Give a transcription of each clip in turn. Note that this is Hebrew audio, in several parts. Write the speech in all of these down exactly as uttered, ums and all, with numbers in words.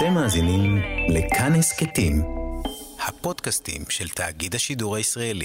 אתם מאזינים לכאן הסכתים, הפודקאסטים של תאגיד השידור הישראלי.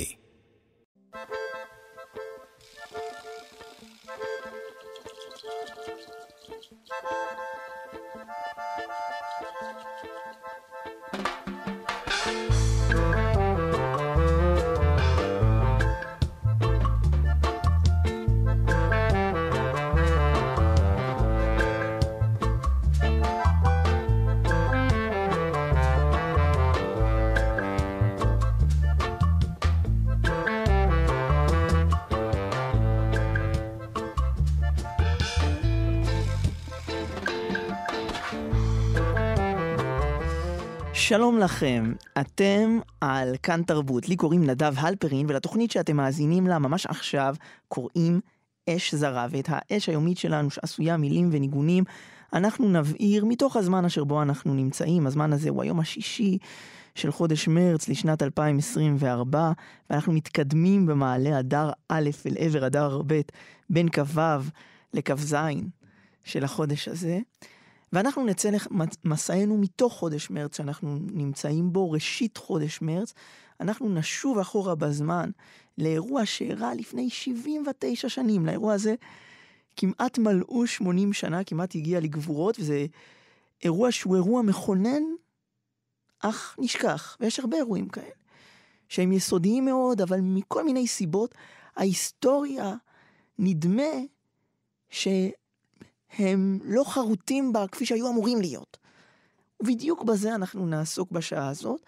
שלום לכם, אתם על כאן תרבות. לי קוראים נדב הלפרין, ולתוכנית שאתם מאזינים לה ממש עכשיו קוראים אש זרה. ואת האש היומית שלנו שעשויה מילים וניגונים אנחנו נבעיר מתוך הזמן אשר בו אנחנו נמצאים. הזמן הזה הוא היום השישי של חודש מרץ לשנת אלפיים עשרים וארבע, ואנחנו מתקדמים במעלה אדר א' אל עבר אדר ב' בין כ"ו לכ"ז של החודש הזה. ואנחנו נצא למסענו מתוך חודש מרץ שאנחנו נמצאים בו, ראשית חודש מרץ. אנחנו נשוב אחורה בזמן לאירוע שאירע לפני שבעים ותשע שנים. לאירוע הזה כמעט מלאו שמונים שנה, כמעט הגיע לגבורות, וזה אירוע שהוא אירוע מכונן, אך נשכח. ויש הרבה אירועים כאלה, שהם יסודיים מאוד, אבל מכל מיני סיבות, ההיסטוריה נדמה ש... הם לא חרוטים בה כפי שהיו אמורים להיות. ובדיוק בזה אנחנו נעסוק בשעה הזאת,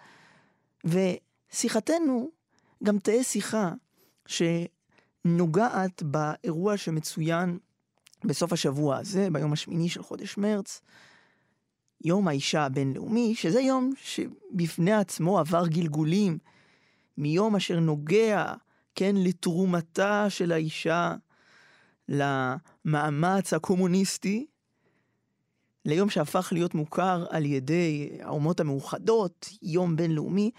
ושיחתנו גם תהיה שיחה שנוגעת באירוע שמצוין בסוף השבוע הזה, ביום השמיני של חודש מרץ, יום האישה הבינלאומי, שזה יום שבפני עצמו עבר גלגולים, מיום אשר נוגע, כן, לתרומתה של האישה, למאמץ הקומוניסטי, ליום שהפך להיות מוכר על ידי האומות המאוחדות, יום בינלאומי.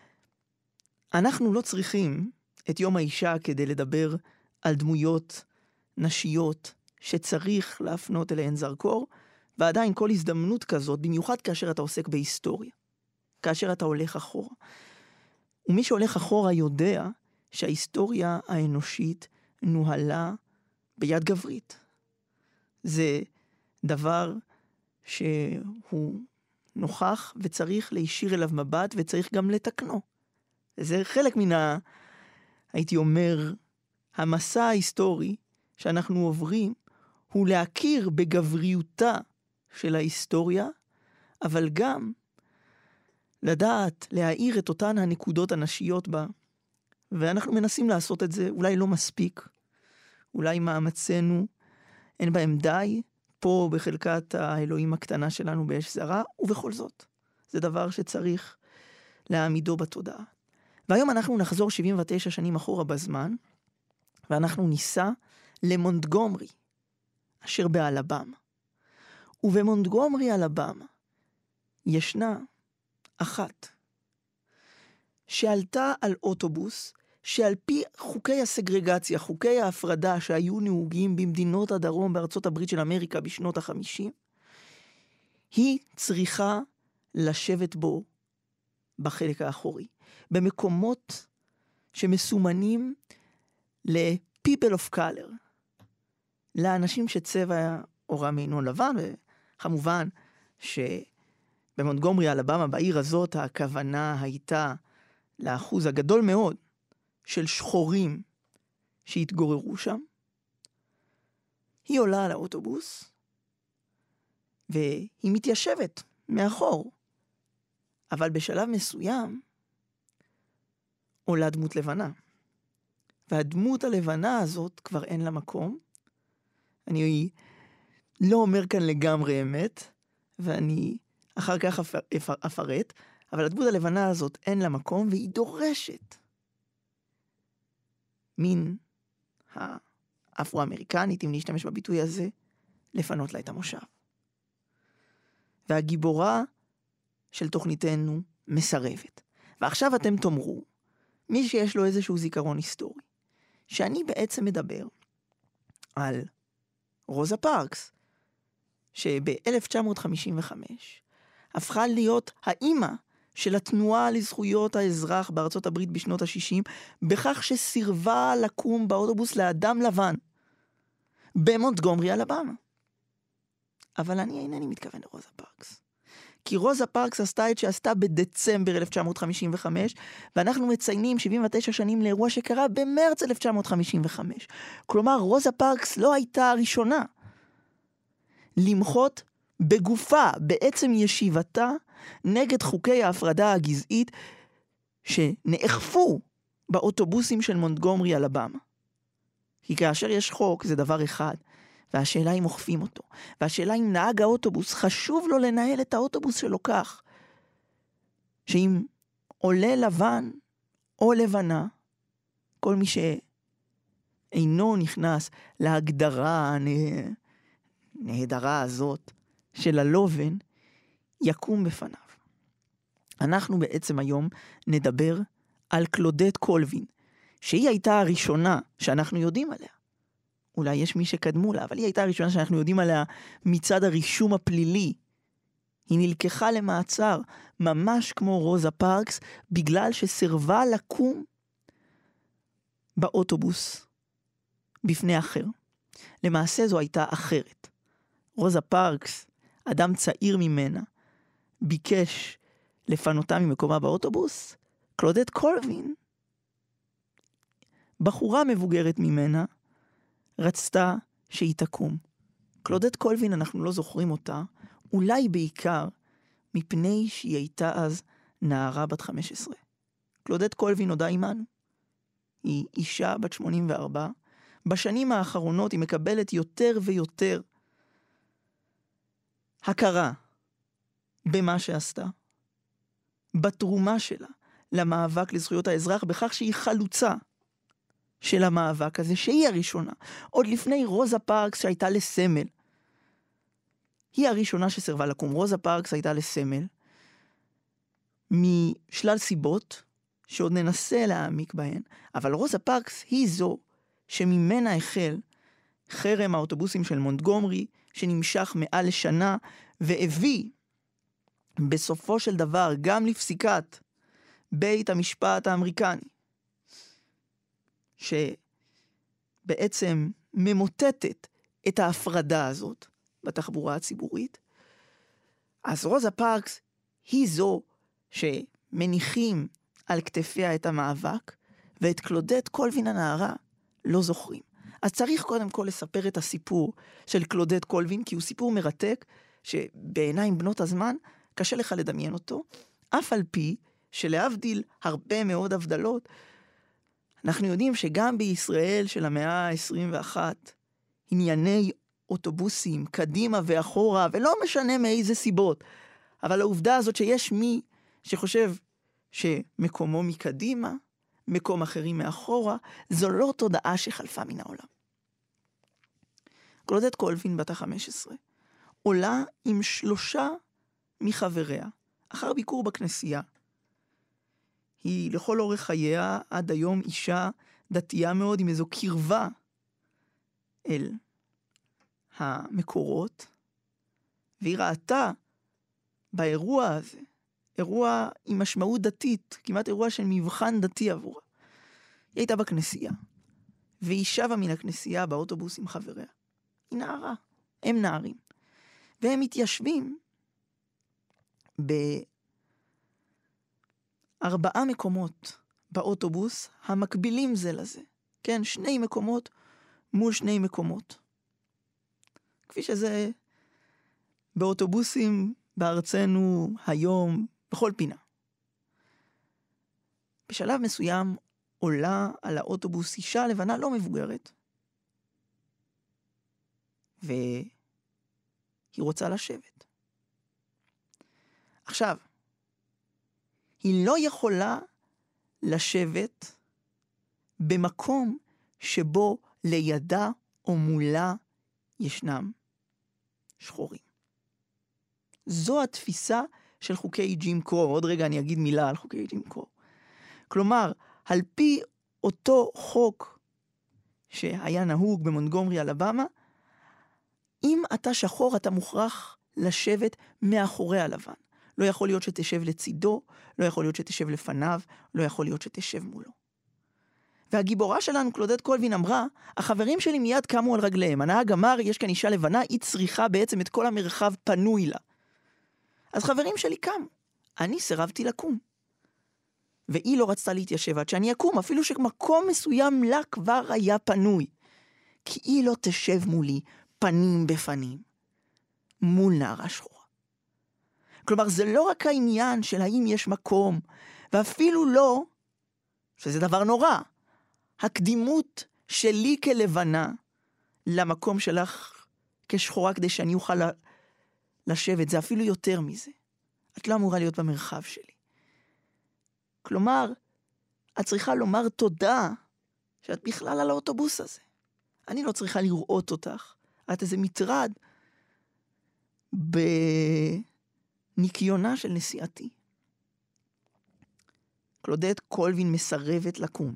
אנחנו לא צריכים את יום האישה כדי לדבר על דמויות נשיות שצריך להפנות אליהן זרקור, ועדיין כל הזדמנות כזאת, במיוחד כאשר אתה עוסק בהיסטוריה, כאשר אתה הולך אחורה. ומי שהולך אחורה יודע שההיסטוריה האנושית נוהלה ביד גברית. זה דבר שהוא נוכח וצריך להישיר אליו מבט וצריך גם לתקנו. זה חלק מן ה... הייתי אומר, המסע ההיסטורי שאנחנו עוברים הוא להכיר בגבריותה של ההיסטוריה, אבל גם לדעת להאיר את אותן הנקודות הנשיות בה. ואנחנו מנסים לעשות את זה, אולי לא מספיק, אולי מאמצנו אין בהם די, פה בחלקת האלוהים הקטנה שלנו באש זרה, ובכל זאת, זה דבר שצריך להעמידו בתודעה. והיום אנחנו נחזור שבעים ותשע שנים אחורה בזמן, ואנחנו ניסע למונטגומרי, אשר באלבמה. ובמונטגומרי אלבמה ישנה אחת, שעלתה על אוטובוס, שעל פי חוקי הסגרגציה, חוקי ההפרדה שהיו נהוגים במדינות הדרום בארצות הברית של אמריקה בשנות החמישים, היא צריכה לשבת בו בחלק האחורי, במקומות שמסומנים ל-people of color, לאנשים שצבע עורם אינו לבן, וכמובן שבמונטגומרי אלבמה, בעיר הזאת, הכוונה הייתה לאחוז הגדול מאוד של שחורים שהתגוררו שם. היא עולה על האוטובוס, והיא מתיישבת מאחור. אבל בשלב מסוים, עולה דמות לבנה. והדמות הלבנה הזאת כבר אין לה מקום. אני לא אומר כאן לגמרי אמת, ואני אחר כך אפרט, אבל הדמות הלבנה הזאת אין לה מקום, והיא דורשת מן האפרו-אמריקנית, אם להשתמש בביטוי הזה, לפנות לה את המושב. והגיבורה של תוכניתנו מסרבת. ועכשיו אתם תאמרו, מי שיש לו איזשהו זיכרון היסטורי, שאני בעצם מדבר על רוזה פארקס, שב-אלף תשע מאות חמישים וחמש הפכה להיות האימא של התנועה לזכויות האזרח בארצות הברית בשנות ה-שישים, בכך שסירבה לקום באוטובוס לאדם לבן, במונטגומרי, אלבמה. אבל אני אינני מתכוון לרוזה פארקס. כי רוזה פארקס עשתה את שעשתה בדצמבר אלף תשע מאות חמישים וחמש, ואנחנו מציינים שבעים ותשע שנים לאירוע שקרה במרץ אלף תשע מאות חמישים וחמש. כלומר, רוזה פארקס לא הייתה הראשונה למחות בגופה, בעצם ישיבתה, נגד חוקי ההפרדה הגזעית שנאכפו באוטובוסים של מונטגומרי, אלבמה. כי כאשר יש חוק זה דבר אחד, והשאלה אם אוכפים אותו. והשאלה אם נהג האוטובוס חשוב לו לנהל את האוטובוס שלו כך, שאם עולה לבן או לבנה, כל מי שאינו נכנס להגדרה הנהדרה הזאת של הלובן, יקום בפניו. אנחנו בעצם היום נדבר על קלודט קולווין, שהיא הייתה הראשונה שאנחנו יודעים עליה. אולי יש מי שקדמו לה, אבל היא הייתה הראשונה שאנחנו יודעים עליה מצד הרישום הפלילי. היא נלקחה למעצר, ממש כמו רוזה פארקס, בגלל שסרבה לקום באוטובוס בפני אחר. למעשה זו הייתה אחרת. רוזה פארקס, אדם צעיר ממנה, ביקש לפנותה ממקומה באוטובוס. קלודט קולווין, בחורה מבוגרת ממנה, רצתה שהיא תקום. קלודט קולווין, אנחנו לא זוכרים אותה, אולי בעיקר מפני שהיא הייתה אז נערה בת חמש עשרה. קלודט קולווין נודע עימנו. היא אישה בת שמונים וארבע. בשנים האחרונות היא מקבלת יותר ויותר הכרה במה שעשתה, בתרומה שלה למאבק לזכויות האזרח, בכך שהיא חלוצה של המאבק הזה, שהיא הראשונה, עוד לפני רוזה פארקס שהייתה לסמל. היא הראשונה שסרבה לקום. רוזה פארקס הייתה לסמל, משלל סיבות, שעוד ננסה להעמיק בהן, אבל רוזה פארקס היא זו שממנה החל חרם האוטובוסים של מונטגומרי, שנמשך מעל לשנה, והביא בסופו של דבר גם לפסיקת בית המשפט האמריקני, שבעצם ממוטטת את ההפרדה הזאת בתחבורה הציבורית. אז רוזה פארקס היא זו שמניחים על כתפיה את המאבק, ואת קלודט קולווין הנערה לא זוכרים. אז צריך קודם כל לספר את הסיפור של קלודט קולווין, כי הוא סיפור מרתק, שבעיניים בנות הזמן קשה לך לדמיין אותו, אף על פי שלהבדיל הרבה מאוד הבדלות, אנחנו יודעים שגם בישראל של המאה ה-עשרים ואחת, ענייני אוטובוסים, קדימה ואחורה, ולא משנה מאיזה סיבות, אבל העובדה הזאת שיש מי שחושב שמקומו מקדימה, מקום אחרים מאחורה, זו לא תודעה שחלפה מן העולם. קלודט קולווין בת ה-חמש עשרה עולה עם שלושה מחבריה, אחר ביקור בכנסייה. היא לכל אורך חייה עד היום אישה דתייה מאוד, עם איזו קרבה אל המקורות, והיא ראתה באירוע הזה, אירוע עם משמעות דתית, כמעט אירוע של מבחן דתי עבורה. היא הייתה בכנסייה, והיא שבה מן הכנסייה באוטובוס עם חבריה. היא נערה, הם נערים. והם מתיישבים בארבעה מקומות באוטובוס המקבילים זה לזה. כן, שני מקומות מול שני מקומות. כפי שזה באוטובוסים בארצנו היום, בכל פינה. בשלב מסוים עולה על האוטובוס אישה לבנה לא מבוגרת, והיא רוצה לשבת. עכשיו, היא לא יכולה לשבת במקום שבו לידה או מולה ישנם שחורים. זו התפיסה של חוקי ג'ים קרו. עוד רגע אני אגיד מילה על חוקי ג'ים קרו. כלומר, על פי אותו חוק שהיה נהוג במונטגומרי, אלבמה, אם אתה שחור אתה מוכרח לשבת מאחורי הלבן. לא יכול להיות שתשב לצידו, לא יכול להיות שתשב לפניו, לא יכול להיות שתשב מולו. והגיבורה שלנו, קלודט קולווין, אמרה, החברים שלי מיד קמו על רגליהם. הנהג אמר, יש כאן אישה לבנה, היא צריכה בעצם את כל המרחב פנוי לה. אז חברים שלי קמו. אני סירבתי לקום. והיא לא רצתה להתיישב עד שאני אקום, אפילו שמקום מסוים לה כבר היה פנוי. כי היא לא תשב מולי פנים בפנים, מול נערה שחורה. כלומר, זה לא רק העניין של האם יש מקום, ואפילו לא, שזה דבר נורא, הקדימות שלי כלבנה למקום שלך כשחורה כדי שאני אוכל לשבת, זה אפילו יותר מזה. את לא אמורה להיות במרחב שלי. כלומר, את צריכה לומר תודה שאת בכלל על האוטובוס הזה. אני לא צריכה לראות אותך. את איזה מטרד בניקיונה של נסיעתי. קלודט קולווין מסרבת לקום.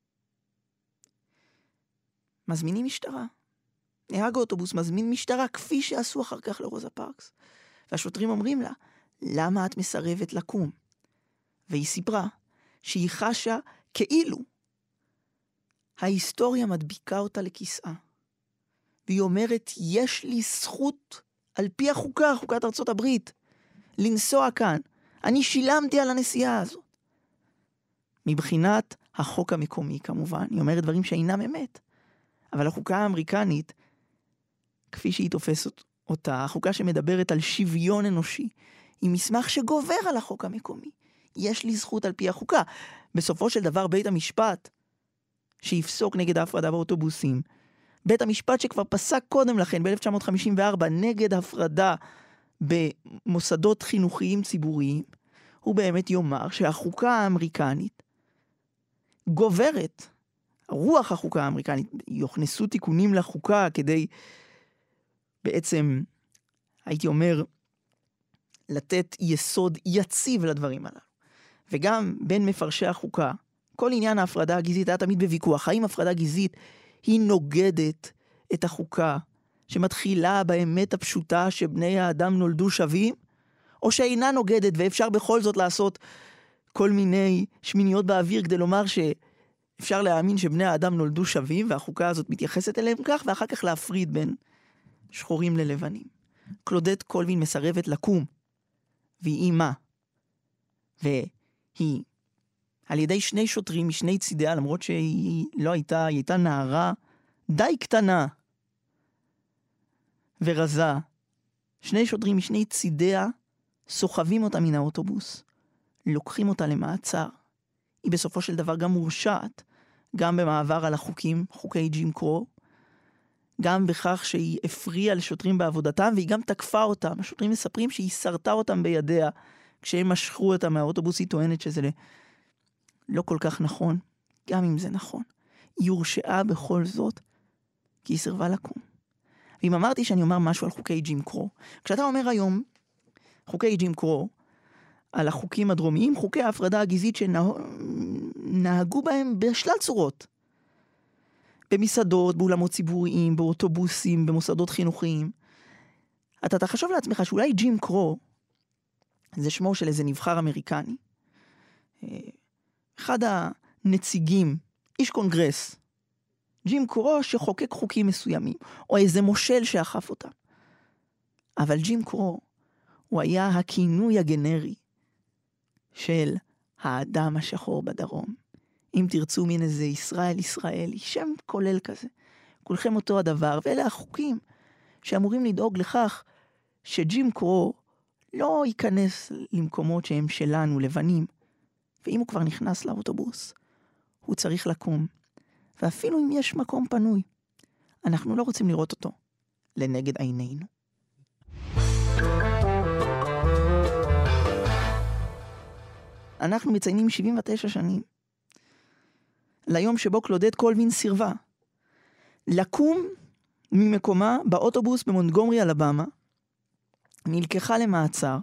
מזמינים משטרה. נהג האוטובוס מזמין משטרה, כפי שעשו אחר כך לרוזה פארקס. והשוטרים אומרים לה, למה את מסרבת לקום? והיא סיפרה שהיא חשה כאילו ההיסטוריה מדביקה אותה לכיסאה. והיא אומרת, יש לי זכות על פי החוקה, חוקת ארצות הברית, לנסוע כאן. אני שילמתי על הנסיעה הזאת. מבחינת החוק המקומי, כמובן, היא אומרת דברים שאינם אמת. אבל החוקה האמריקנית, כפי שהיא תופסת אותה, החוקה שמדברת על שוויון אנושי, היא מסמך שגובר על החוק המקומי. יש לי זכות על פי החוקה. בסופו של דבר, בית המשפט, שיפסוק נגד ההפרדה באוטובוסים, בית המשפט שכבר פסק קודם לכן, ב-אלף תשע מאות חמישים וארבע, נגד הפרדה במוסדות חינוכיים ציבוריים, הוא באמת יאמר שהחוקה האמריקנית גוברת, רוח החוקה האמריקנית, יוכנסו תיקונים לחוקה כדי בעצם, הייתי אומר, לתת יסוד יציב לדברים הללו. וגם בין מפרשי החוקה, כל עניין ההפרדה הגזעית היה תמיד בוויכוח. האם הפרדה גזעית היא נוגדת את החוקה שמתחילה באמת הפשוטה שבני האדם נולדו שווים, או שאינה נוגדת ואפשר בכל זאת לעשות כל מיני שמיניות באוויר כדי לומר שאפשר להאמין שבני האדם נולדו שווים והחוקה הזאת מתייחסת אליהם כך, ואחר כך להפריד בין שחורים ללבנים. קלודט קולווין מסרבת לקום, והיא אימה, והיא על ידי שני שוטרים משני צידיה, למרות שהיא לא הייתה, היא הייתה נערה די קטנה ורזה. שני שוטרים משני צידיה סוחבים אותה מן האוטובוס, לוקחים אותה למעצר. היא בסופו של דבר גם מורשעת, גם במעבר על החוקים, חוקי ג'ים קרו, גם בכך שהיא הפריעה לשוטרים בעבודתם, והיא גם תקפה אותם. השוטרים מספרים שהיא סרטה אותם בידיה, כשהם משכו אותה מהאוטובוס. היא טוענת שזה לא כל כך נכון, גם אם זה נכון. היא הורשעה בכל זאת, כי היא סירבה לקום. ואם אמרתי שאני אומר משהו על חוקי ג'ים קרו, כשאתה אומר היום, חוקי ג'ים קרו, על החוקים הדרומיים, חוקי ההפרדה הגזעית שנהגו בהם בשלל צורות. במסעדות, באולמות ציבוריים, באוטובוסים, במוסדות חינוכיים. אתה תחשוב לעצמך שאולי ג'ים קרו, זה שמו של איזה נבחר אמריקני, אחד הנציגים, איש קונגרס, ג'ים קרו שחוקק חוקים מסוימים, או איזה מושל שאכף אותם. אבל ג'ים קרו, הוא היה הכינוי הגנרי של האדם השחור בדרום. אם תרצו מן איזה ישראל ישראלי, שם כולל כזה. כולכם אותו הדבר, ואלה החוקים שאמורים לדאוג לכך שג'ים קרו לא ייכנס למקומות שהם שלנו, לבנים. ואם הוא כבר נכנס לאוטובוס, הוא צריך לקום. ואפילו אם יש מקום פנוי, אנחנו לא רוצים לראות אותו לנגד עינינו. אנחנו מציינים שבעים ותשע שנים ליום שבו קלודט קולווין סירבה לקום ממקומה באוטובוס במונטגומרי, אלבמה, נלקחה למעצר,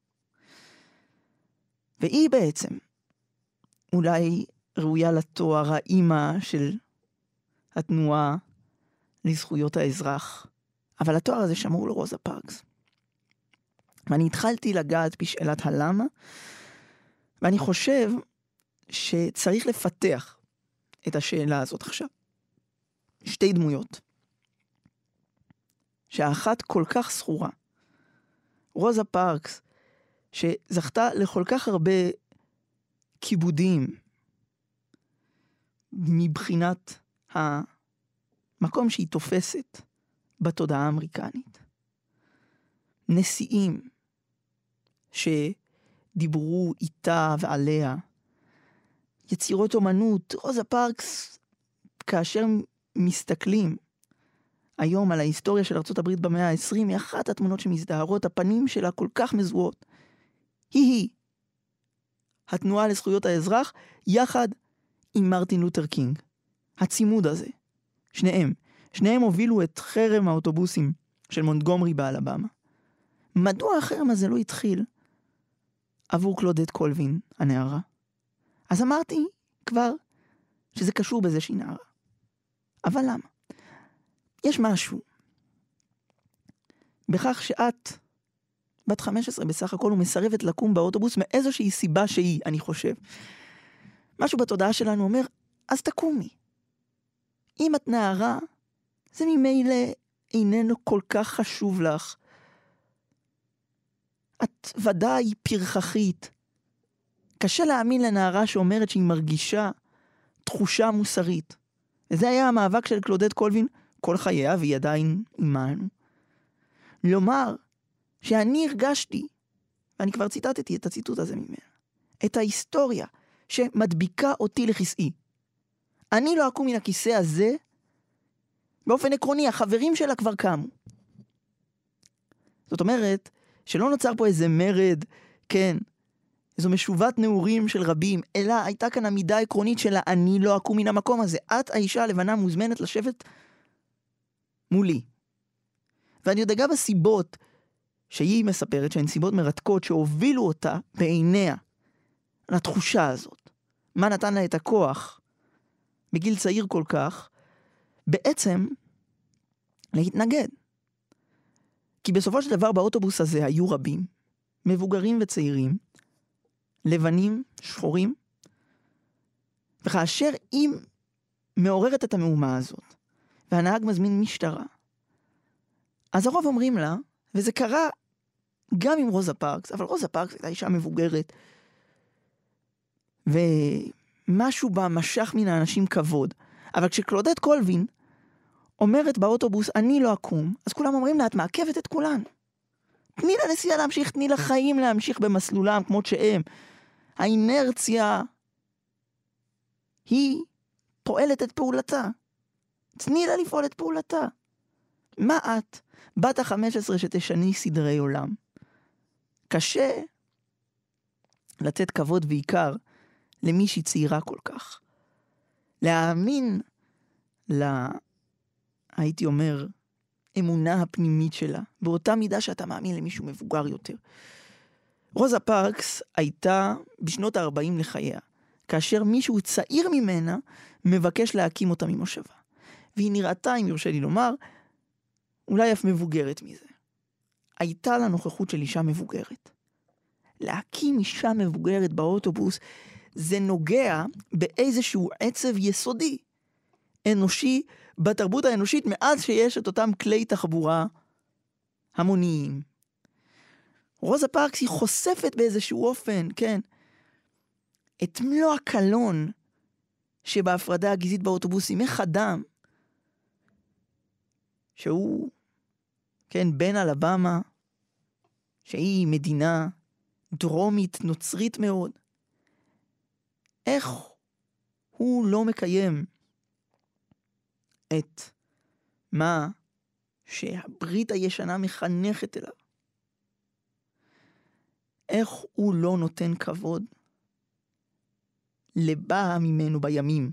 והיא בעצם אולי ראויה לתואר האימא של התנועה לזכויות האזרח, אבל התואר הזה שמור לרוזה פארקס. ואני התחלתי לגעת בשאלת הלמה, ואני חושב שצריך לפתח את השאלה הזאת עכשיו. שתי דמויות, שהאחת כל כך סחורה. רוזה פארקס, שזכתה לכל כך הרבה כיבודים, מבחינת המקום שהיא תופסת בתודעה האמריקנית. נשיאים שדיברו איתה ועליה, יצירות אומנות. רוזה פארקס, כאשר מסתכלים היום על ההיסטוריה של ארצות הברית במאה ה-עשרים, היא אחת התמונות שמזדהרות, הפנים שלה כל כך מזוהות. היא-היא, התנועה לזכויות האזרח, יחד עם מרטין לותר קינג. הצימוד הזה, שניהם, שניהם הובילו את חרם האוטובוסים של מונטגומרי באלבמה. מדוע החרם הזה לא התחיל עבור קלודט קולווין, הנערה? אז אמרתי כבר שזה קשור בזה שהיא נערה. אבל למה? יש משהו בכך שאת בת חמש עשרה בסך הכל ומסרבת לקום באוטובוס מאיזושהי סיבה שהיא, אני חושב. משהו בתודעה שלנו אומר, אז תקומי. אם את נערה, זה ממילא איננו כל כך חשוב לך. את ודאי פרחחית. קשה להאמין לנערה שאומרת שהיא מרגישה תחושה מוסרית. וזה היה המאבק של קלודט קולווין כל חייה, והיא עדיין עימנו. לומר שאני הרגשתי, ואני כבר ציטטתי את הציטוט הזה ממנה, את ההיסטוריה שמדביקה אותי לכיסאי. אני לא אקום מן הכיסא הזה, באופן עקרוני, החברים שלה כבר קמו. זאת אומרת, שלא נוצר פה איזה מרד, כן, איזו משובת נעורים של רבים, אלא הייתה כאן עמידה עקרונית שלה, אני לא אקום מן המקום הזה. את, האישה הלבנה, מוזמנת לשבת מולי. ואני יודע גם הסיבות שהיא מספרת, שהן סיבות מרתקות, שהובילו אותה בעיניה לתחושה הזאת. מה נתן לה את הכוח, בגיל צעיר כל כך, בעצם להתנגד. כי בסופו של דבר באוטובוס הזה היו רבים, מבוגרים וצעירים, לבנים, שחורים, וכאשר היא מעוררת את המהומה הזאת, והנהג מזמין משטרה, אז הרוב אומרים לה, וזה קרה גם עם רוזה פארקס, אבל רוזה פארקס הייתה אישה מבוגרת, ומשהו בה משך מן האנשים כבוד. אבל כשקלודט קולווין אומרת באוטובוס, אני לא אקום, אז כולם אומרים לה, את מעכבת את כולן. תני לנסיעה להמשיך, תני לחיים להמשיך במסלולם, כמות שהם. האינרציה היא פועלת את פעולתה. תני לה לפעול את פעולתה. מה את, בת ה-חמש עשרה שתשני סדרי עולם? קשה לתת כבוד ועיקר למישהי צעירה כל כך. להאמין לה, הייתי אומר, אמונה הפנימית שלה, באותה מידה שאתה מאמין למישהו מבוגר יותר. רוזה פארקס הייתה בשנות ה-ארבעים לחייה, כאשר מישהו צעיר ממנה מבקש להקים אותה ממושבה. והיא נראתה, אם יורשה לי לומר, אולי אף מבוגרת מזה. הייתה לה נוכחות של אישה מבוגרת. להקים אישה מבוגרת באוטובוס, זה נוגע באיזשהו עצב יסודי, אנושי, בתרבות האנושית, מאז שיש את אותם כלי תחבורה המוניים. רוזה פארקס היא חושפת באיזשהו אופן, כן, את מלוא הקלון שבהפרדה הגזעית באוטובוסים. איך אדם שהוא, כן, בן אלבמה, שהיא מדינה דרומית, נוצרית מאוד, איך הוא לא מקיים את מה שהברית הישנה מחנכת אליו? איך הוא לא נותן כבוד לבא ממנו בימים?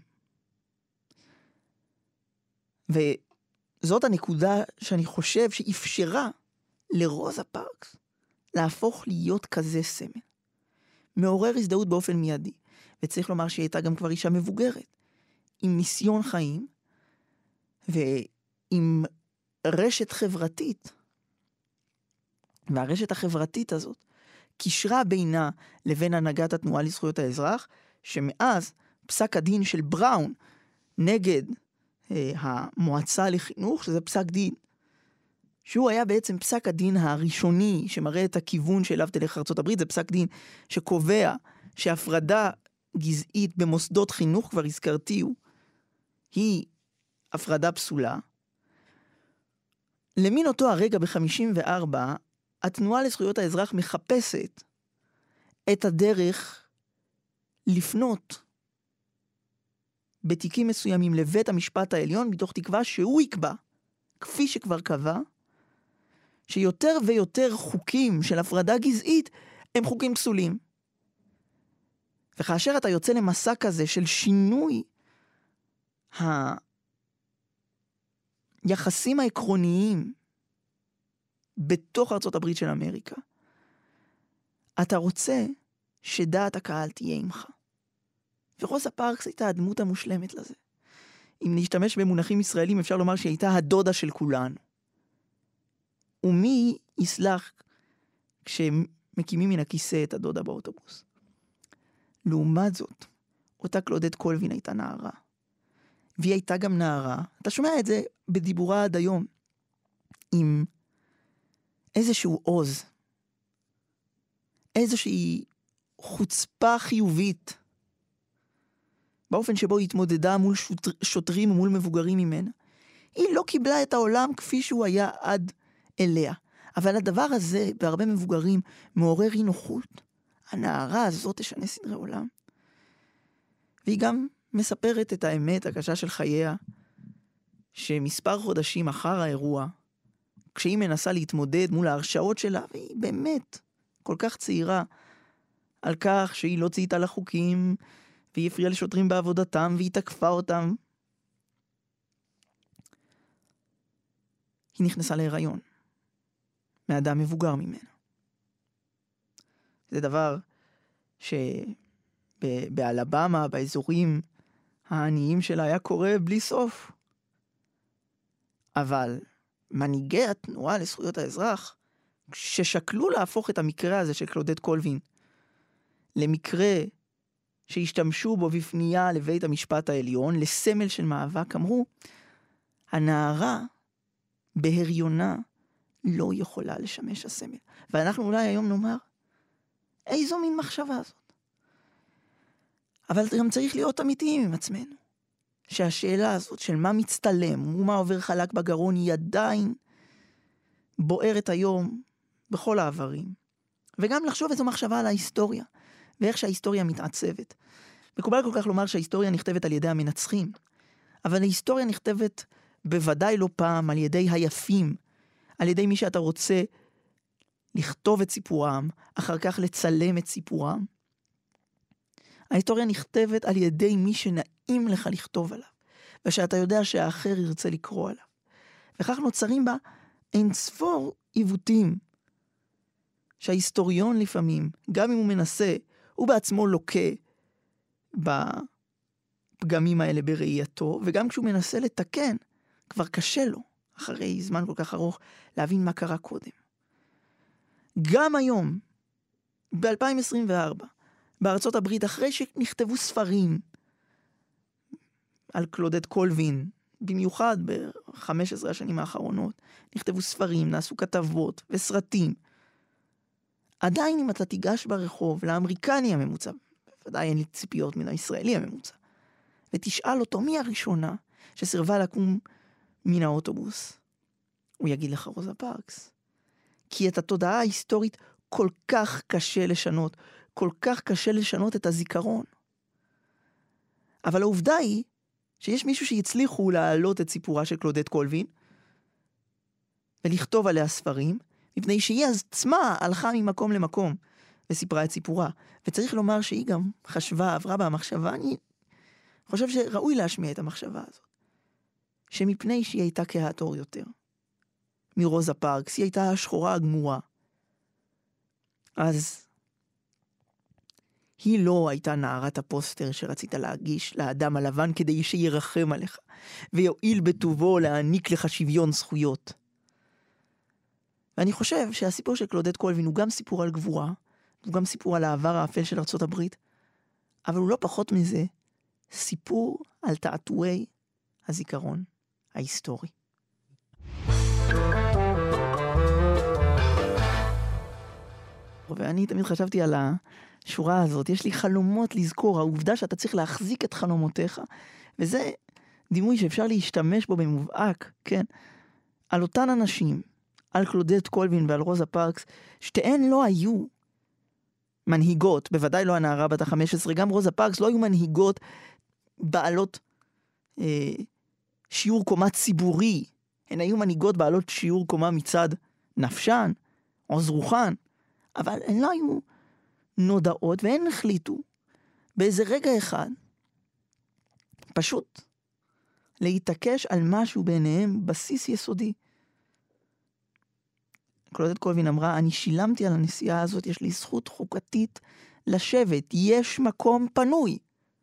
וזאת הנקודה שאני חושב שאפשרה לרוזה פארקס להפוך להיות כזה סמל. מעורר הזדהות באופן מיידי. וצריך לומר שהיא הייתה גם כבר אישה מבוגרת, עם ניסיון חיים, ועם רשת חברתית והרשת החברתית הזאת קישרה בינה לבין הנהגת התנועה לזכויות האזרח, שמאז פסק הדין של בראון נגד אה, המועצה לחינוך, שזה פסק דין, שהוא היה בעצם פסק הדין הראשוני שמראה את הכיוון שאליו תלך ארצות הברית, זה פסק דין שקובע שהפרדה גזעית במוסדות חינוך, כבר הזכרתי הוא, היא הפרדה פסולה. למין אותו הרגע ב-חמישים וארבע, התנועה לזכויות האזרח מחפשת את הדרך לפנות בתיקים מסוימים לבית המשפט העליון, מתוך תקווה שהוא יקבע, כפי שכבר קבע, שיותר ויותר חוקים של הפרדה גזעית הם חוקים פסולים. וכאשר אתה יוצא למסע כזה של שינוי היחסים העקרוניים בתוך ארצות הברית של אמריקה, אתה רוצה שדעת הקהל תהיה עמך. ורוסה פארקס הייתה הדמות המושלמת לזה. אם נשתמש במונחים ישראלים, אפשר לומר שהיא הייתה הדודה של כולנו. ומי יסלח כשמקימים מן הכיסא את הדודה באוטובוס? לעומת זאת, אותה קלודט קולווין הייתה נערה. והיא הייתה גם נערה, אתה שומע את זה בדיבורה עד היום, עם איזשהו עוז, איזושהי חוצפה חיובית, באופן שבו היא התמודדה מול שוטר, שוטרים ומול מבוגרים ממנה. היא לא קיבלה את העולם כפי שהוא היה עד אליה. אבל הדבר הזה, בהרבה מבוגרים, מעורר אי נוחות. הנערה הזאת תשנה סדרי עולם. והיא גם מספרת את האמת הקשה של חייה, שמספר חודשים אחר האירוע, כשהיא מנסה להתמודד מול ההרשעות שלה, והיא באמת כל כך צעירה, על כך שהיא לא צייתה לחוקים, והיא הפריעה לשוטרים בעבודתם, והיא תקפה אותם. היא נכנסה להיריון, מאדם מבוגר ממנה. זה דבר שבאלבמה, באזורים העניים שלה, היה קורה בלי סוף. אבל מנהיגי התנועה לזכויות האזרח, ששקלו להפוך את המקרה הזה של קלודט קולווין, למקרה שהשתמשו בו בפנייה לבית המשפט העליון, לסמל של מאבק, אמרו, הנערה בהריונה לא יכולה לשמש הסמל. ואנחנו אולי היום נאמר, איזו מין מחשבה הזאת. אבל גם צריך להיות אמיתיים עם עצמנו. שהשאלה הזאת של מה מצטלם ומה עובר חלק בגרון היא עדיין בוערת היום בכל העברים. וגם לחשוב איזו מחשבה על ההיסטוריה, ואיך שההיסטוריה מתעצבת. מקובל כל כך לומר שההיסטוריה נכתבת על ידי המנצחים, אבל ההיסטוריה נכתבת בוודאי לא פעם על ידי היפים, על ידי מי שאתה רוצה לכתוב את סיפורם, אחר כך לצלם את סיפורם. ההיסטוריה נכתבת על ידי מי שנעים לך לכתוב עליו, ושאתה יודע שהאחר ירצה לקרוא עליו. וכך נוצרים בה אין ספור עיוותים, שההיסטוריון לפעמים, גם אם הוא מנסה, הוא בעצמו לוקה בפגמים האלה בראייתו, וגם כשהוא מנסה לתקן, כבר קשה לו, אחרי זמן כל כך ארוך, להבין מה קרה קודם. גם היום, ב-אלפיים עשרים וארבע, בארצות הברית, אחרי שנכתבו ספרים על קלודט קולווין, במיוחד ב-חמש עשרה השנים האחרונות, נכתבו ספרים, נעשו כתבות וסרטים, עדיין אם אתה תיגש ברחוב לאמריקני הממוצע, ודאי אין לי ציפיות מן הישראלי הממוצע, ותשאל אותו מי הראשונה שסרבה לקום מן האוטובוס, הוא יגיד לך רוזה פארקס. כי את התודעה ההיסטורית כל כך קשה לשנות, כל כך קשה לשנות את הזיכרון. אבל העובדה היא שיש מישהו שהצליחו להעלות את סיפורה של קלודט קולווין, ולכתוב עליה ספרים, מפני שהיא עצמה הלכה ממקום למקום, וסיפרה את סיפורה. וצריך לומר שהיא גם חשבה, עברה בה המחשבה, אני חושב שראוי להשמיע את המחשבה הזאת. שמפני שהיא הייתה כהתור יותר. מרוזה פארקס, היא הייתה השחורה הגמורה. אז היא לא הייתה נערת הפוסטר שרצית להגיש לאדם הלבן כדי שירחם עליך, ויועיל בטובו להעניק לך שוויון זכויות. ואני חושב שהסיפור של קלודט קולווין הוא גם סיפור על גבורה, הוא גם סיפור על העבר האפל של ארצות הברית, אבל הוא לא פחות מזה סיפור על תעתועי הזיכרון ההיסטורי. ואני תמיד חשבתי על השורה הזאת, יש לי חלומות לזכור, העובדה שאתה צריך להחזיק את חלומותיך, וזה דימוי שאפשר להשתמש בו במובהק, כן? על אותן אנשים, על קלודט קולווין ועל רוזה פארקס, שתיהן לא היו מנהיגות, בוודאי לא הנערה בת ה-חמש עשרה, גם רוזה פארקס לא היו מנהיגות בעלות אה, שיעור קומה ציבורי, הן היו מנהיגות בעלות שיעור קומה מצד נפשן, או זרוחן, אבל הן לא היו נודעות, והן החליטו באיזה רגע אחד, פשוט להתעקש על משהו ביניהם, בסיס יסודי. קלודט קולווין אמרה, אני שילמתי על הנסיעה הזאת, יש לי זכות חוקתית לשבת, יש מקום פנוי.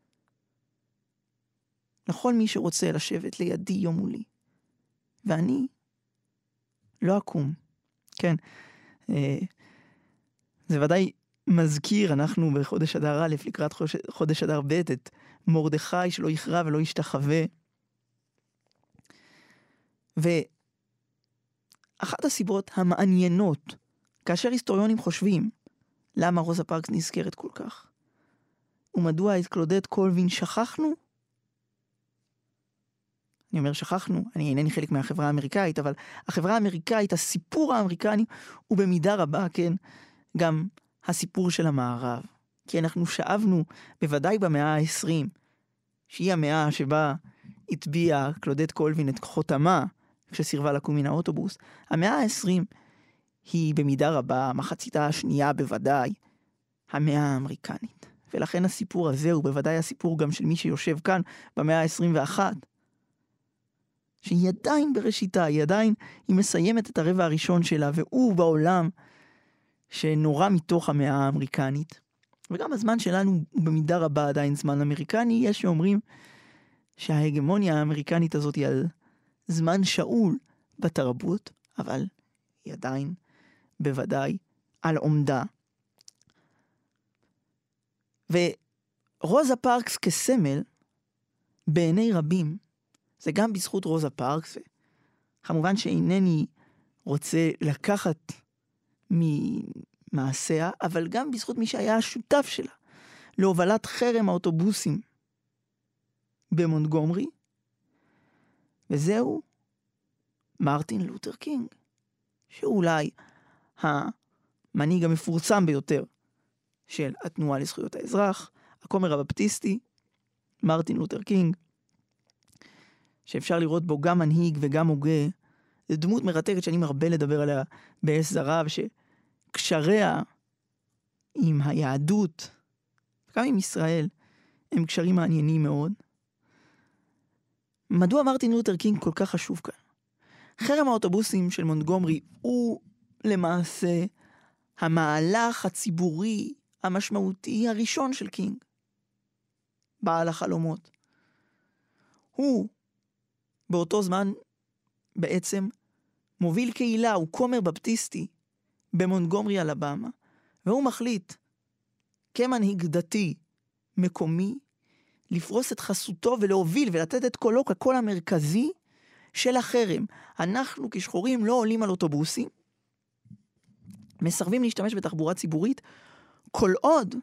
לכל מי שרוצה לשבת לידי יום מולי. ואני לא אקום. כן, זה ודאי מזכיר, אנחנו בחודש אדר א', לקראת חודש אדר ב', את מרדכי שלא יכרע ולא ישתחווה. ואחת הסיבות המעניינות, כאשר היסטוריונים חושבים למה רוזה פארקס נזכרת כל כך, ומדוע את קלודט קולווין שכחנו? אני אומר שכחנו, אני אינני חלק מהחברה האמריקאית, אבל החברה האמריקאית, הסיפור האמריקני, הוא במידה רבה, כן, גם הסיפור של המערב. כי אנחנו שאבנו, בוודאי במאה ה-עשרים, שהיא המאה שבה הטביע קלודט קולווין את חותמה, כשסירבה לקום מן האוטובוס. המאה ה-עשרים היא במידה רבה, מחציתה השנייה בוודאי, המאה האמריקנית. ולכן הסיפור הזה הוא בוודאי הסיפור גם של מי שיושב כאן במאה ה-עשרים ואחת, שהיא עדיין בראשיתה, היא עדיין, היא מסיימת את הרבע הראשון שלה, והוא בעולם שנורא מתוך המאה האמריקנית. וגם הזמן שלנו הוא במידה רבה עדיין זמן אמריקני, יש שאומרים שההגמוניה האמריקנית הזאת היא על זמן שאול בתרבות, אבל היא עדיין בוודאי על עומדה. ורוזה פארקס כסמל, בעיני רבים, זה גם בזכות רוזה פארקס, כמובן שאינני רוצה לקחת ממעשיה, אבל גם בזכות מי שהיה השותף שלה, להובלת חרם האוטובוסים במונטגומרי, וזהו מרטין לותר קינג, שאולי המנהיג המפורסם ביותר של התנועה לזכויות האזרח, הכומר הבפטיסטי, מרטין לותר קינג, שאפשר לראות בו גם מנהיג וגם הוגה. זו דמות מרתקת שאני מרבה לדבר עליה באש זרה, ושקשריה עם היהדות, גם עם ישראל, הם קשרים מעניינים מאוד. מדוע מרטין לותר קינג כל כך חשוב כאן? חרם האוטובוסים של מונטגומרי הוא למעשה המהלך הציבורי המשמעותי הראשון של קינג, בעל החלומות. הוא באותו זמן בעצם מוביל קהילה, הוא כומר בפטיסטי במונטגומרי אלבמה, והוא מחליט כמנהיג דתי מקומי לפרוס את חסותו ולהוביל ולתת את קולו כקול המרכזי של החרם. אנחנו כשחורים לא עולים על אוטובוסים, מסרבים להשתמש בתחבורה ציבורית, כל עוד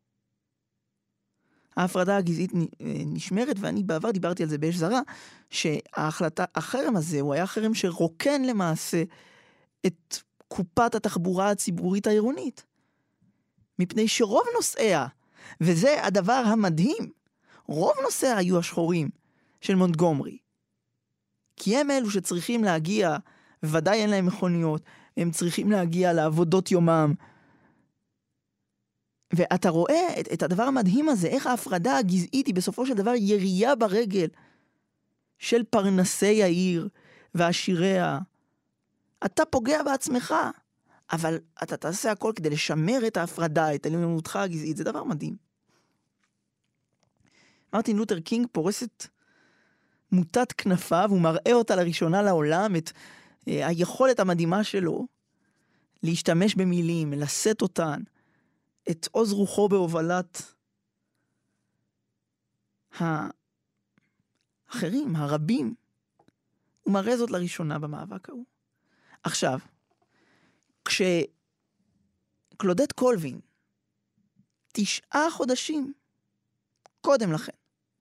ההפרדה הגזעית נשמרת, ואני בעבר דיברתי על זה באש זרה, שההחלטה, החרם הזה הוא היה חרם שרוקן למעשה את קופת התחבורה הציבורית העירונית. מפני שרוב נוסעיה, וזה הדבר המדהים, רוב נוסעיה היו השחורים של מונטגומרי. כי הם אלו שצריכים להגיע, ודאי אין להם מכוניות, הם צריכים להגיע לעבודות יומם. ואתה רואה את, את הדבר המדהים הזה, איך ההפרדה הגזעית היא בסופו של דבר ירייה ברגל של פרנסי העיר ועשיריה. אתה פוגע בעצמך, אבל אתה תעשה הכל כדי לשמר את ההפרדה, את עליונותך הגזעית. זה דבר מדהים. מרטין לותר קינג פורס את מוטת כנפיו, הוא מראה אותה לראשונה לעולם, את אה, היכולת המדהימה שלו להשתמש במילים, לשאת אותן, את עוז רוחו בהובלת האחרים, הרבים. הוא מראה זאת לראשונה במאבק ההוא. עכשיו, כשקלודט קולווין, תשעה חודשים קודם לכן,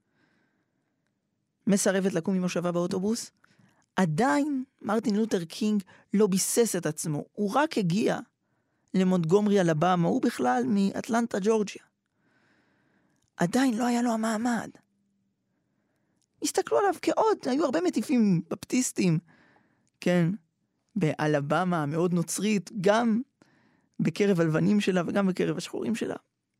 מסרבת לקום ממושבה באוטובוס, עדיין מרטין לותר קינג לא ביסס את עצמו. הוא רק הגיע למונטגומרי אלבמה, הוא בכלל מאטלנטה ג'ורג'יה. עדיין לא היה לו המעמד. הסתכלו עליו כעוד, היו הרבה מטיפים בפטיסטים, כן, באלבמה מאוד נוצרית, גם בקרב הלבנים שלה וגם בקרב השחורים שלה.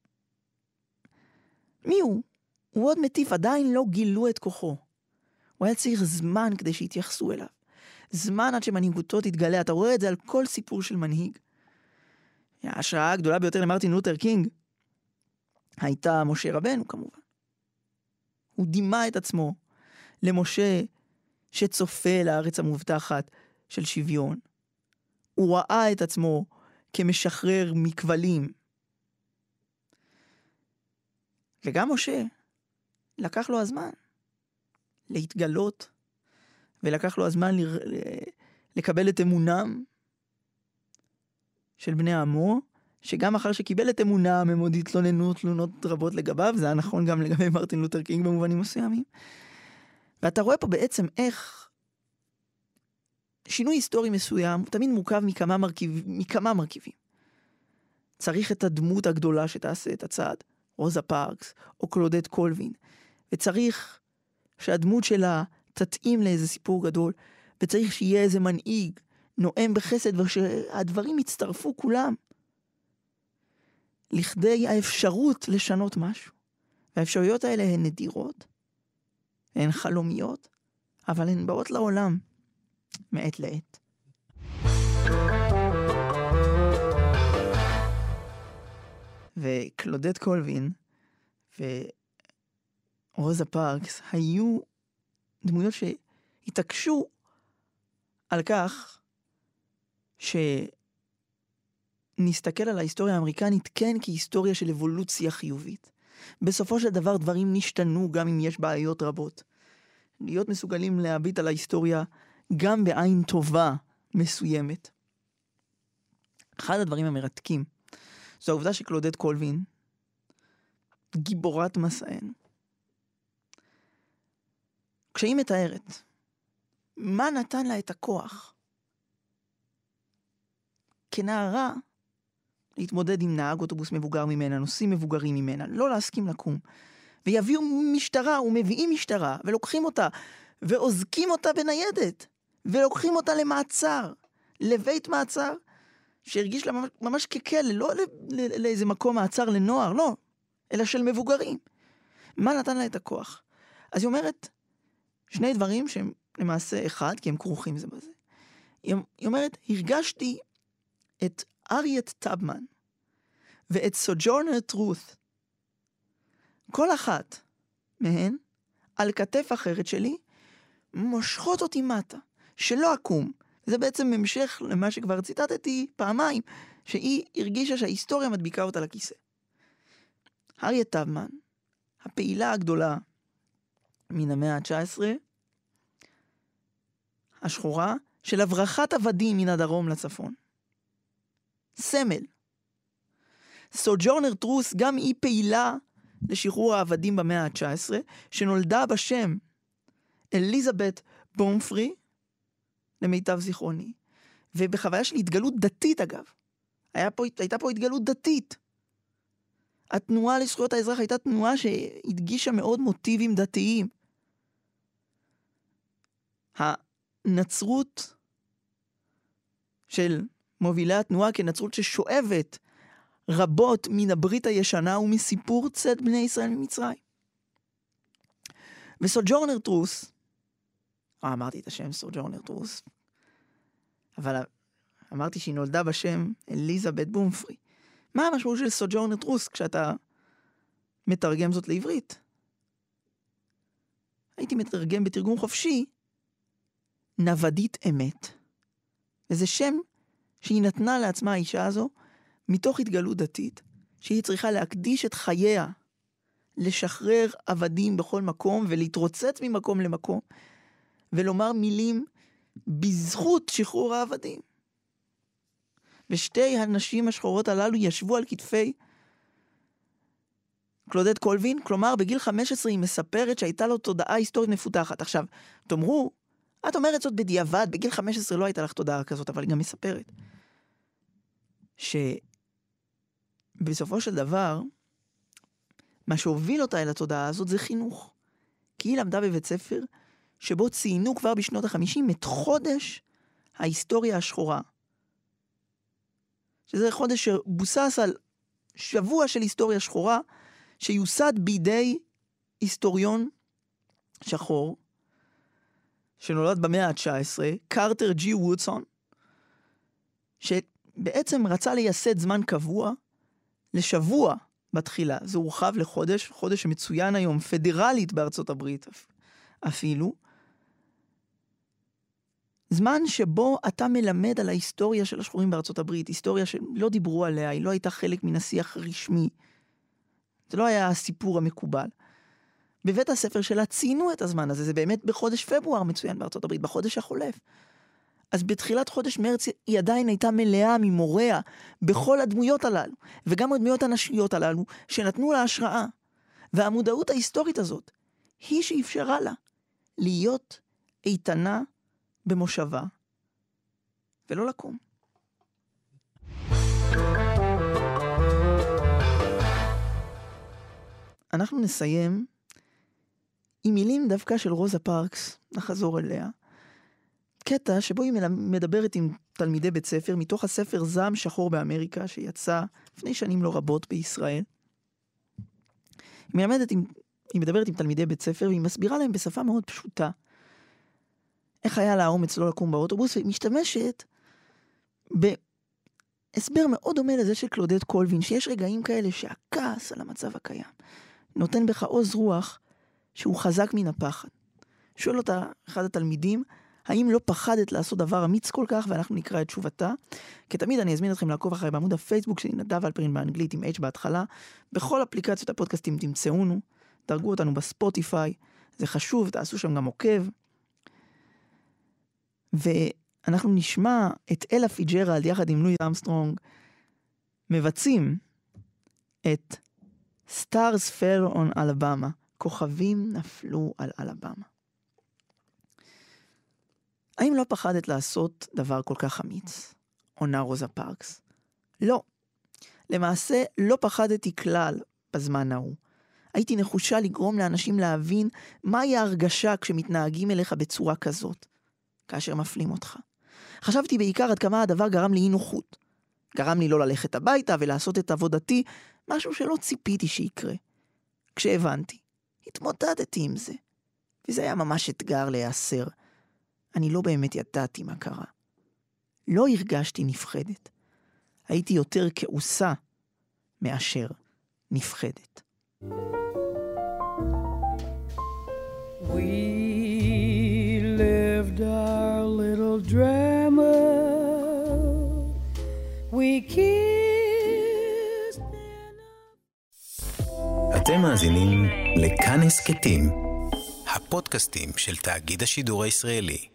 מי הוא? הוא עוד מטיף, עדיין לא גילו את כוחו. הוא היה צריך זמן כדי שיתייחסו אליו. זמן עד שמנהיגותו תתגלה. אתה רואה את זה על כל סיפור של מנהיג. ההשראה הגדולה ביותר למרטין לותר קינג הייתה משה רבנו כמובן. הוא דימה את עצמו למשה שצופה לארץ המובטחת של שוויון. הוא ראה את עצמו כמשחרר מכבלים. וגם משה לקח לו הזמן להתגלות, ולקח לו הזמן ל... לקבל את אמונם של בני עמו, שגם אחר שקיבל את אמונם הם עוד התלוננו תלונות רבות לגביו. זה היה נכון גם לגבי מרטין לותר קינג במובנים מסוימים. ואתה רואה פה בעצם איך שינוי היסטורי מסוים תמיד מורכב מכמה, מרכיב, מכמה מרכיבים. צריך את הדמות הגדולה שתעשה את הצעד, רוזה פארקס או קלודט קולווין, וצריך שהדמות שלה תתאים לאיזה סיפור גדול, וצריך שיהיה איזה מנהיג נואם בחסד, ושהדברים יצטרפו כולם לכדי האפשרות לשנות משהו. והאפשרויות האלה הן נדירות, הן חלומיות, אבל הן באות לעולם מעת לעת. וקלודט קולווין ורוזה פארקס היו דמויות שהתעקשו על כך שנסתכל על ההיסטוריה האמריקנית כן כהיסטוריה של אבולוציה חיובית. בסופו של דבר דברים נשתנו גם אם יש בעיות רבות. להיות מסוגלים להביט על ההיסטוריה גם בעין טובה מסוימת. אחד הדברים המרתקים זו העובדה שקלודט קולווין, גיבורת מסענו, כשהיא מתארת מה נתן לה את הכוח כנערה להתמודד עם נהג אוטובוס מבוגר ממנה, נוסעים מבוגרים ממנה, לא להסכים לקום, ויביאו משטרה ומביאים משטרה ולוקחים אותה ועוזקים אותה בניידת ולוקחים אותה למעצר, לבית מעצר שהרגיש לה ממש, ממש ככלא, לא לאיזה מקום מעצר לנוער, לא, אלא של מבוגרים. מה נתן לה את הכוח? אז היא אומרת שני דברים שהם למעשה אחד, כי הם כרוכים זה בזה. היא אומרת, הרגשתי את אריאט טאבמן ואת סוג'ורנר טרות, כל אחת מהן על כתף אחרת שלי מושכות אותי מטה, שלא אקום. זה בעצם המשך למה שכבר ציטטתי פעמיים, שהיא הרגישה שההיסטוריה מדביקה אותה לכיסא. אריאט טאבמן, הפעילה הגדולה מן המאה ה-תשע עשרה, השחורה, של הברחת עבדים מן הדרום לצפון. סמל. סוג'ורנר טרוס, גם היא פעילה לשחרור העבדים במאה ה-תשע עשרה, שנולדה בשם אליזבת בומפרי, למיטב זיכרוני, ובחוויה של התגלות דתית אגב. היה פה, הייתה פה התגלות דתית. התנועה לזכויות האזרח הייתה תנועה שהדגישה מאוד מוטיבים דתיים. הנצרות של מובילי התנועה כנצרות ששואבת רבות מן הברית הישנה ומסיפור צאת בני ישראל ממצרים. וסוג'ורנר טרוס, אה, אמרתי את השם סוג'ורנר טרוס, אבל אמרתי שהיא נולדה בשם אליזבת בומפרי. מה המשמעות של סוג'ורנר טרוס כשאתה מתרגם זאת לעברית? הייתי מתרגם בתרגום חופשי, נוודית אמת. וזה שם שהיא נתנה לעצמה האישה הזו, מתוך התגלות דתית, שהיא צריכה להקדיש את חייה, לשחרר עבדים בכל מקום, ולהתרוצץ ממקום למקום, ולומר מילים בזכות שחרור העבדים. ושתי הנשים השחורות הללו ישבו על כתפי קלודט קולווין, כלומר בגיל חמש עשרה היא מספרת שהייתה לו תודעה היסטורית מפותחת. עכשיו, תאמרו, את אומרת זאת בדיעבד, בגיל חמש עשרה לא הייתה לך תודעה כזאת, אבל היא גם מספרת. שבסופו של דבר, מה שהוביל אותה אל התודעה הזאת זה חינוך. כי היא למדה בבית ספר, שבו ציינו כבר בשנות החמישים את חודש ההיסטוריה השחורה. שזה חודש שבוסס על שבוע של היסטוריה שחורה, שיוסד בידי היסטוריון שחור, שנולד במאה ה-תשע עשרה, קרטר ג'י וודסון, שבעצם רצה לייסד זמן קבוע לשבוע בתחילה. זה הורחב לחודש, חודש שמצוין היום פדרלית בארצות הברית אפילו. זמן שבו אתה מלמד על ההיסטוריה של השחורים בארצות הברית, היסטוריה שלא דיברו עליה, היא לא הייתה חלק מן השיח הרשמי. זה לא היה הסיפור המקובל. בבית הספר שלה ציינו את הזמן הזה, זה באמת בחודש פברואר מצוין בארצות הברית, בחודש החולף. אז בתחילת חודש מרץ היא עדיין הייתה מלאה ממוריה בכל הדמויות הללו, וגם הדמויות הנשיות הללו שנתנו לה השראה. והמודעות ההיסטורית הזאת היא שאפשרה לה להיות איתנה במושבה ולא לקום. אנחנו נסיים עם מילים דווקא של רוזה פארקס, נחזור אליה. קטע שבו היא מדברת עם תלמידי בית ספר מתוך הספר זעם שחור באמריקה, שיצא לפני שנים לא רבות בישראל. היא מלמדת עם, היא מדברת עם תלמידי בית ספר, והיא מסבירה להם בשפה מאוד פשוטה איך היה לה האומץ לא לקום באוטובוס, והיא משתמשת בהסבר מאוד דומה לזה של קלודט קולווין, שיש רגעים כאלה שהכעס על המצב הקיים נותן בך עוז רוח שהוא חזק מן הפחד. שואל אותה אחד התלמידים, האם לא פחדת לעשות דבר אמיץ כל כך, ואנחנו נקרא את תשובתה. כתמיד אני אזמין אתכם לעקוב אחרי בעמוד הפייסבוק שלי, נדב אלפרין באנגלית עם H בהתחלה. בכל אפליקציות הפודקאסטים תמצאונו, דרגו אותנו בספוטיפיי, זה חשוב, תעשו שם גם עוקב. ואנחנו נשמע את אלה פיג'רלד יחד עם לואיס ארמסטרונג, מבצעים את Stars Fell on Alabama, כוכבים נפלו על אלבמה. האם לא פחדת לעשות דבר כל כך אמיץ? עונה רוזה פארקס. לא. למעשה לא פחדתי כלל בזמן ההוא. הייתי נחושה לגרום לאנשים להבין מהי ההרגשה כשמתנהגים אליך בצורה כזאת, כאשר מפלים אותך. חשבתי בעיקר עד כמה הדבר גרם לי אי נוחות. גרם לי לא ללכת הביתה ולעשות את עבודתי, משהו שלא ציפיתי שיקרה. כשהבנתי, התמודדתי עם זה. וזה היה ממש אתגר להיאסר. אני לא באמת ידעתי מה קרה. לא הרגשתי נפחדת. הייתי יותר כעוסה מאשר נפחדת. We lived our little drama. We kissed. אתם מאזינים לכאן הסכתים, הפודקאסטים של תאגיד השידור הישראלי.